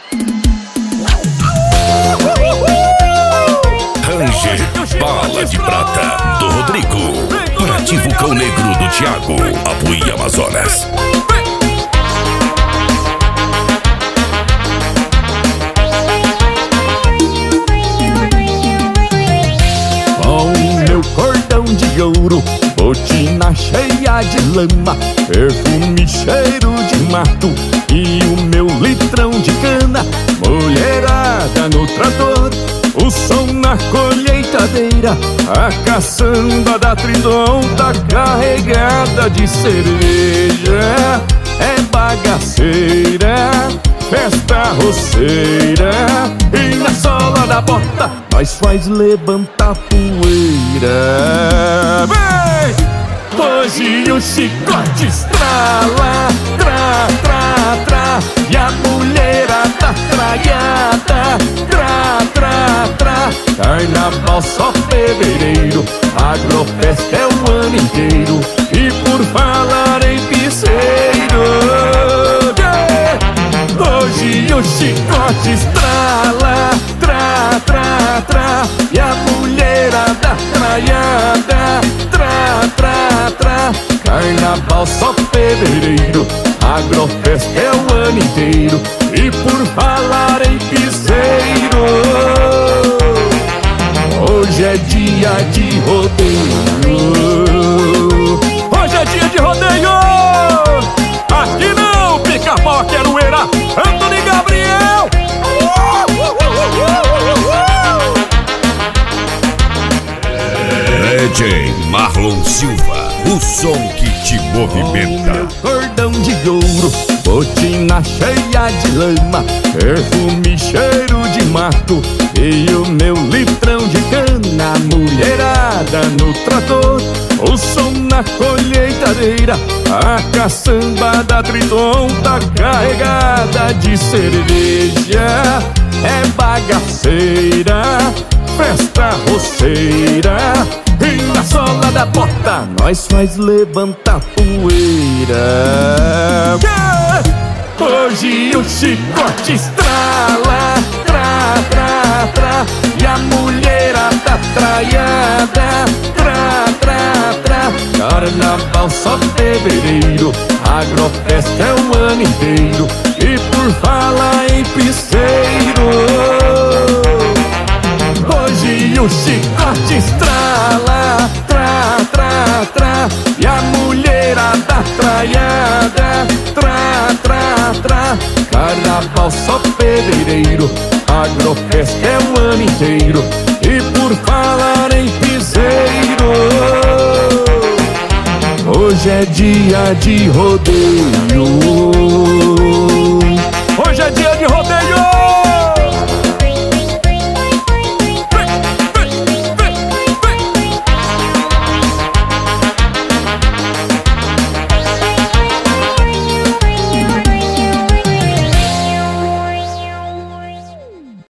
Ranger Bala de Prata do Rodrigo, Prati Vulcão Negro do Thiago, Apuí Amazonas. Com meu cordão de ouro, botina cheia de lama, perfume cheiro de mato e o meu litrão de cana. Mulherada no trator, o som na colheitadeira, a caçamba da Tridom tá carregada de cerveja. É bagaceira, festa roceira, e na sola da bota nós faz levantar poeira. Vem! Hoje o chicote estrala, tra, tra, tra, e a mulherada traiada, tra, tra, tra. Carnaval só fevereiro, Agrofest é o ano inteiro. E por falar em piseiro, hoje o chicote estrala, tra, tra, tra, e a mulherada traiada, tra, tra, tra. Carnaval só fevereiro, Agrofest é o ano inteiro. E por falar em piseiro, hoje é dia de rodeio. Hoje é dia de rodeio. Aqui não, Pica-Pau, Queroeira, Antônio Gabriel. DJ Marlon Silva, o som que te movimenta. Meu cordão de ouro, botina cheia de lama, perfume cheiro de mato e o meu litrão de cana. Mulherada no trator, o som na colheitadeira, a caçamba da Tridom tá carregada de cerveja. É bagaceira, festa roceira, e na sola da bota nós faz levantar poeira. Hoje o chicote estrala, tra, tra, tra, e a mulherada traiada, tra, tra, tra. Carnaval só fevereiro, Agrofest é o ano inteiro. E por falar em piseiro, hoje o chicote estrala, tra, tra, tra, e a mulherada traiada, tra, tra, tra. Carnaval só fevereiro, Agrofest é o ano inteiro. E por falar em piseiro, hoje é dia de rodeio.